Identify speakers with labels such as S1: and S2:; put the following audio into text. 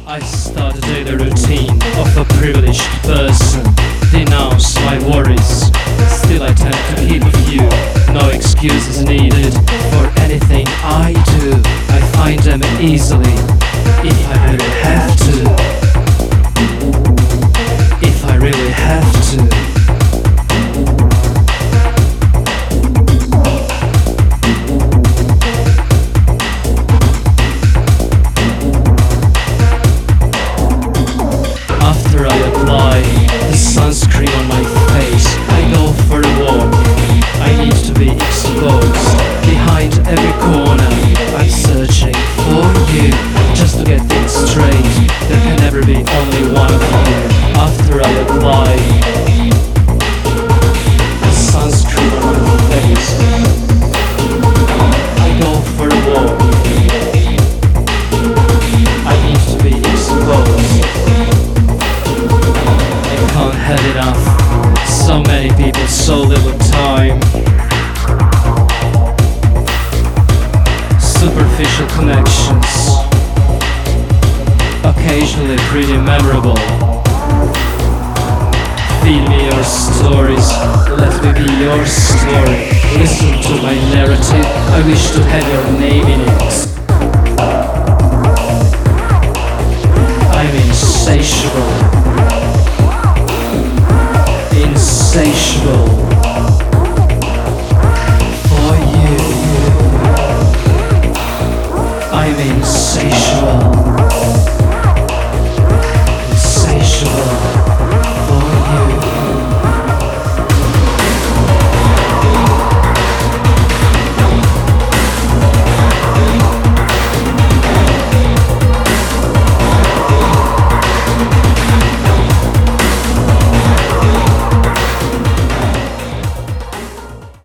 S1: I start a daily routine of a privileged person. Denounce my worries, still I tend to keep a few. No excuses needed for anything I do. I find them easily, if I really have to. If I really have to. After I apply the sunscreen on my face, I go for a walk. I need to be exposed. Behind every corner I'm searching for you, just to get things straight. There can never be only one of you. After I apply the sunscreen on my face, I go for a walk. I need to be exposed. Can't have enough. So many people, so little time. Superficial connections, occasionally pretty memorable. Feed me your stories, let me be your story. Listen to my narrative, I wish to have your name in it.